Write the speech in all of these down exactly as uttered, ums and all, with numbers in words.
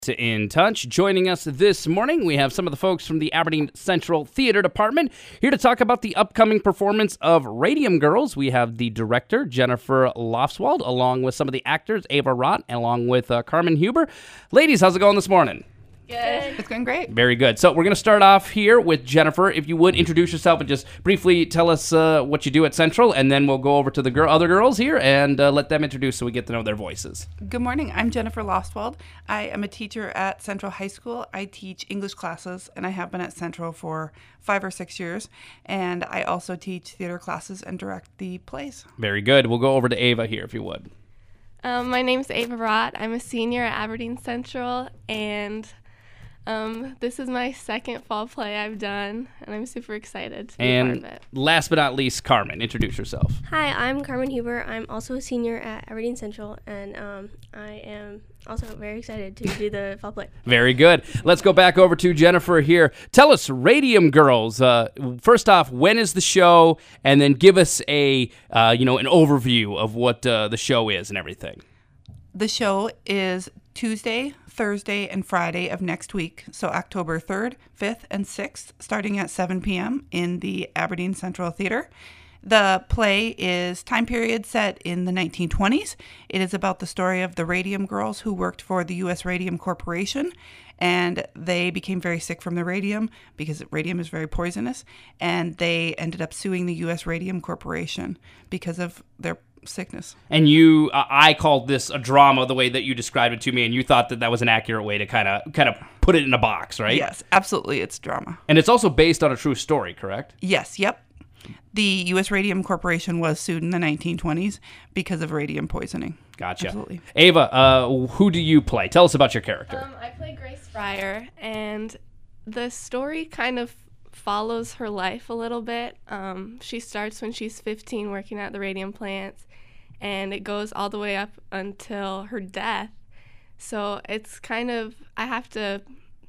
In touch. Joining us this morning, we have some of the folks from the Aberdeen Central Theater Department here to talk about the upcoming performance of Radium Girls. We have the director, Jennifer Lofswald, along with some of the actors, Ava Rott, along with uh, Carmen Huber. Ladies, how's it going this morning? Good. It's going great. Very good. So we're going to start off here with Jennifer. If you would introduce yourself and just briefly tell us uh, what you do at Central, and then we'll go over to the girl, other girls here and uh, let them introduce so we get to know their voices. Good morning. I'm Jennifer Lostwald. I am a teacher at Central High School. I teach English classes, and I have been at Central for five or six years. And I also teach theater classes and direct the plays. Very good. We'll go over to Ava here if you would. Um, my name's Ava Rott. I'm a senior at Aberdeen Central, and Um, this is my second fall play I've done, and I'm super excited to be and part of it. Last but not least, Carmen, introduce yourself. Hi, I'm Carmen Huber. I'm also a senior at Aberdeen Central, and um, I am also very excited to do the fall play. Very good. Let's go back over to Jennifer here. Tell us, Radium Girls, uh, first off, when is the show? And then give us a, uh, you know, an overview of what uh, the show is and everything. The show is Tuesday, Thursday, and Friday of next week, so October third, fifth, and sixth, starting at seven p.m. in the Aberdeen Central Theater. The play is time period set in the nineteen twenties. It is about the story of the Radium Girls who worked for the U S Radium Corporation, and they became very sick from the radium because radium is very poisonous, and they ended up suing the U S Radium Corporation because of their sickness. And you, uh, I called this a drama the way that you described it to me, and you thought that that was an accurate way to kind of kind of put it in a box, right? Yes, absolutely, it's drama. And it's also based on a true story, correct? Yes, yep. The U S Radium Corporation was sued in the nineteen twenties because of radium poisoning. Gotcha. Absolutely. Ava, uh, who do you play? Tell us about your character. Um, I play Grace Fryer, and the story kind of follows her life a little bit. Um, she starts when she's fifteen working at the radium plants, and it goes all the way up until her death. So it's kind of, I have to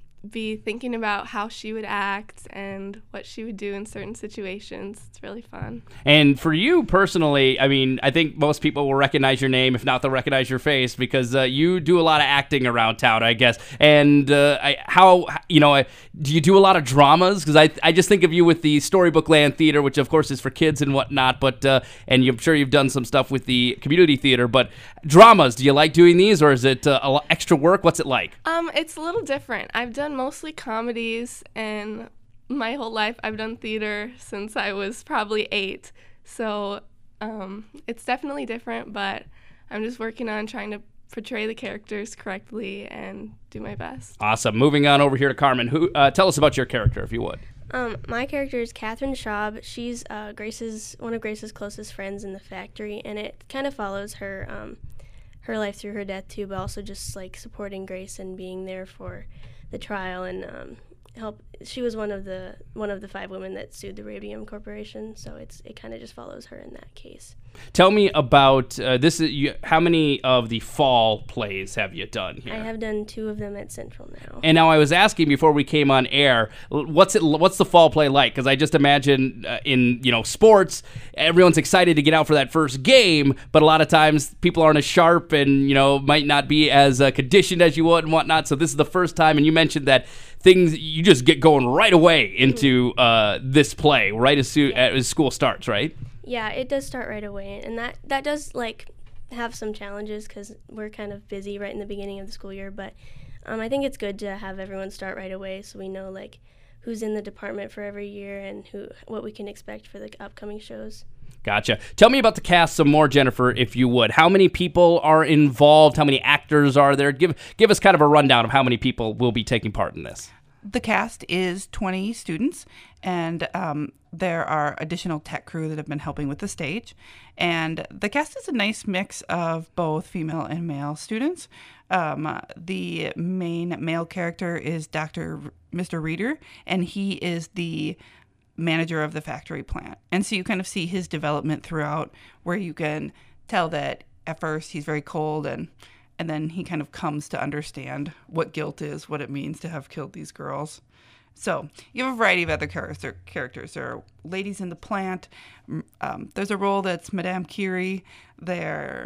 be thinking about how she would act and what she would do in certain situations. It's really fun. And for you personally, I mean, I think most people will recognize your name, if not they'll recognize your face, because uh, you do a lot of acting around town, I guess. And uh, I, how, you know, do you do a lot of dramas? Because I I just think of you with the Storybook Land Theater, which of course is for kids and whatnot, but, uh, and I'm sure you've done some stuff with the community theater, but dramas, do you like doing these, or is it uh, a lot extra work? What's it like? Um, it's a little different. I've done mostly comedies, and my whole life I've done theater since I was probably eight. So um, it's definitely different, but I'm just working on trying to portray the characters correctly and do my best. Awesome. Moving on over here to Carmen. Who? Uh, tell us about your character, if you would. Um, my character is Catherine Schaub. She's uh, Grace's one of Grace's closest friends in the factory, and it kind of follows her um, her life through her death too, but also just like supporting Grace and being there for the trial and um, help. She was one of the one of the five women that sued the Radium Corporation, so it's it kind of just follows her in that case. Tell me about uh, this. Is you, how many of the fall plays have you done here? I have done two of them at Central now. And now I was asking before we came on air, what's it? What's the fall play like? Because I just imagine uh, in you know sports, everyone's excited to get out for that first game, but a lot of times people aren't as sharp and you know might not be as uh, conditioned as you would and whatnot. So this is the first time, and you mentioned that things you just get going right away into uh, this play right as soon Yeah. as school starts, right? Yeah, it does start right away, and that, that does like have some challenges because we're kind of busy right in the beginning of the school year. But um, I think it's good to have everyone start right away so we know like who's in the department for every year and who what we can expect for the upcoming shows. Gotcha. Tell me about the cast some more, Jennifer, if you would. How many people are involved? How many actors are there? Give give us kind of a rundown of how many people will be taking part in this. The cast is twenty students, and um, there are additional tech crew that have been helping with the stage. And the cast is a nice mix of both female and male students. Um, uh, the main male character is Doctor R- Mister Reeder, and he is the manager of the factory plant. And so you kind of see his development throughout, where you can tell that at first he's very cold and And then he kind of comes to understand what guilt is, what it means to have killed these girls. So you have a variety of other character, characters. There are ladies in the plant. Um, there's a role that's Madame Curie. There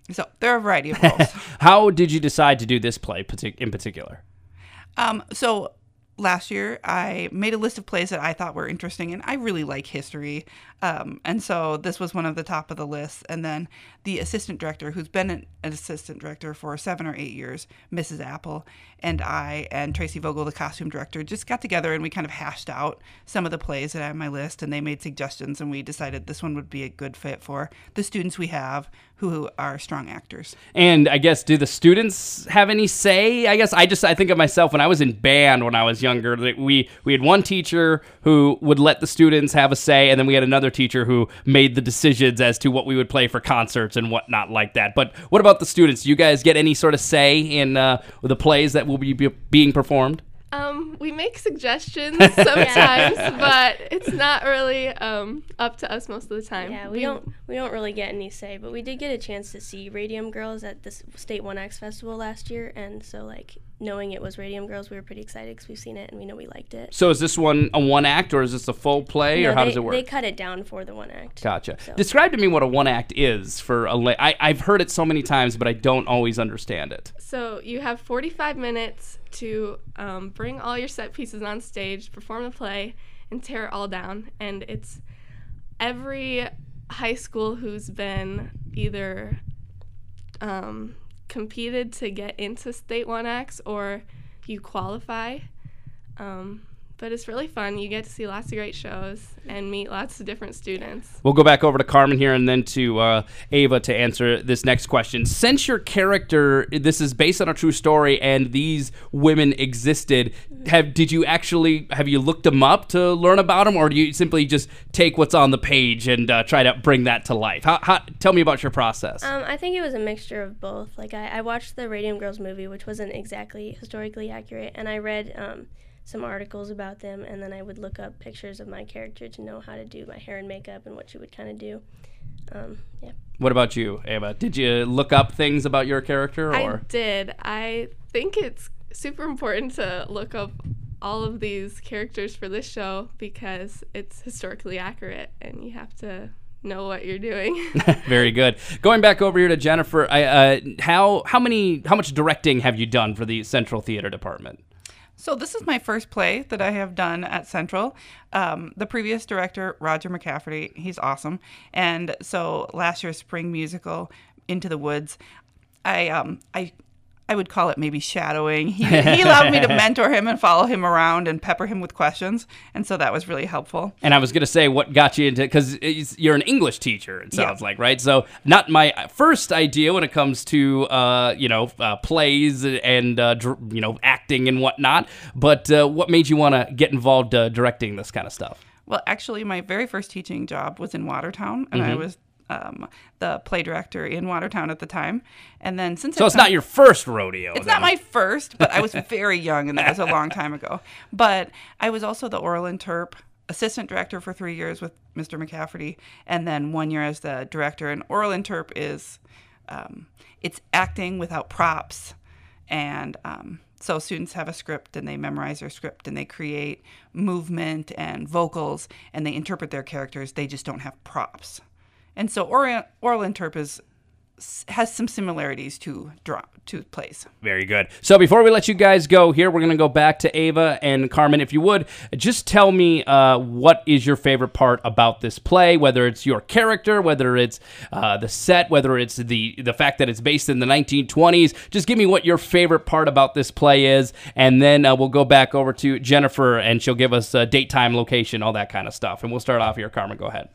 So there are a variety of roles. How did you decide to do this play partic- in particular? Um, so last year, I made a list of plays that I thought were interesting, and I really like history. Um, and so this was one of the top of the list. And then the assistant director, who's been an, an assistant director for seven or eight years, Missus Apple, and I and Tracy Vogel, the costume director, just got together and we kind of hashed out some of the plays that I have on my list, and they made suggestions, and we decided this one would be a good fit for the students we have who are strong actors. And I guess, do the students have any say? I guess I just, I think of myself when I was in band when I was younger, that we, we had one teacher who would let the students have a say, and then we had another teacher who made the decisions as to what we would play for concerts and whatnot like that. But what about the students? Do you guys get any sort of say in uh, the plays that will be, be being performed? Um, we make suggestions sometimes, but it's not really um, up to us most of the time. Yeah, we don't we don't really get any say, but we did get a chance to see Radium Girls at the State one X Festival last year, and so like knowing it was Radium Girls, we were pretty excited because we've seen it and we know we liked it. So is this one a one act, or is this a full play, no, or how they, does it work? They cut it down for the one act. Gotcha. So. Describe to me what a one act is for a. La- I I've heard it so many times, but I don't always understand it. So you have forty-five minutes to um, bring all your set pieces on stage, perform the play, and tear it all down. And it's every high school who's been either um, competed to get into State one X or you qualify. Um, but it's really fun. You get to see lots of great shows and meet lots of different students. We'll go back over to Carmen here and then to uh, Ava to answer this next question. Since your character, this is based on a true story, and these women existed, have did you actually, have you looked them up to learn about them, or do you simply just take what's on the page and uh, try to bring that to life? How, how, tell me about your process. Um, I think it was a mixture of both. Like I, I watched the Radium Girls movie, which wasn't exactly historically accurate, and I read um, some articles about them, and then I would look up pictures of my character to know how to do my hair and makeup and what she would kind of do. Um, yeah. What about you, Ava? Did you look up things about your character? Or? I did. I think it's super important to look up all of these characters for this show because it's historically accurate and you have to know what you're doing. Very good. Going back over here to Jennifer, I, uh, how how many how much directing have you done for the Central Theater Department? So this is my first play that I have done at Central. Um, the previous director, Roger McCafferty, he's awesome. And so last year's spring musical, Into the Woods, I um, I I would call it maybe shadowing. He, he allowed me to mentor him and follow him around and pepper him with questions. And so that was really helpful. And I was going to say, what got you into, because you're an English teacher, it sounds yeah. like, right? So not my first idea when it comes to, uh, you know, uh, plays and, uh, dr- you know, acting and whatnot. But uh, what made you want to get involved uh, directing this kind of stuff? Well, actually, my very first teaching job was in Watertown, and mm-hmm. I was Um, the play director in Watertown at the time. And then since So I it's not your first rodeo. It's then. not my first, but I was very young, and that was a long time ago. But I was also the oral interp assistant director for three years with Mister McCafferty, and then one year as the director. And oral interp is, um, it's acting without props. And um, so students have a script, and they memorize their script, and they create movement and vocals, and they interpret their characters. They just don't have props. And so oral, oral interp is, has some similarities to draw, to plays. Very good. So before we let you guys go here, we're going to go back to Ava and Carmen. If you would, just tell me uh, what is your favorite part about this play, whether it's your character, whether it's uh, the set, whether it's the, the fact that it's based in the nineteen twenties. Just give me what your favorite part about this play is, and then uh, we'll go back over to Jennifer, and she'll give us uh, date, time, location, all that kind of stuff. And we'll start off here. Carmen, go ahead.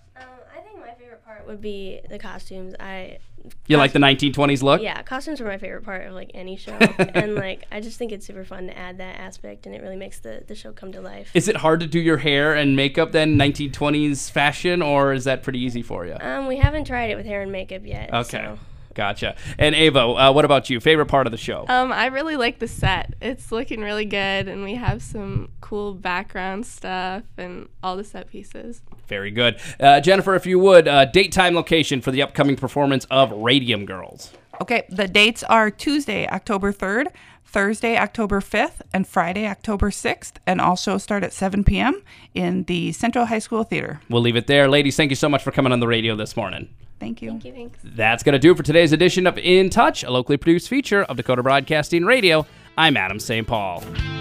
Would be the costumes. I you cost- like the nineteen twenties look? Yeah, costumes are my favorite part of like any show, and like I just think it's super fun to add that aspect, and it really makes the, the show come to life. Is it hard to do your hair and makeup then, nineteen twenties fashion, or is that pretty easy for you? Um, we haven't tried it with hair and makeup yet. Okay. So. Gotcha. And Ava, uh, what about you? Favorite part of the show? Um, I really like the set. It's looking really good, and we have some cool background stuff and all the set pieces. Very good. Uh, Jennifer, if you would, uh, date, time, location for the upcoming performance of Radium Girls. Okay, the dates are Tuesday, October third, Thursday, October fifth, and Friday, October sixth, and all shows start at seven p.m. in the Central High School Theater. We'll leave it there. Ladies, thank you so much for coming on the radio this morning. Thank you. Thank you. Thanks. That's going to do it for today's edition of In Touch, a locally produced feature of Dakota Broadcasting Radio. I'm Adam Saint Paul.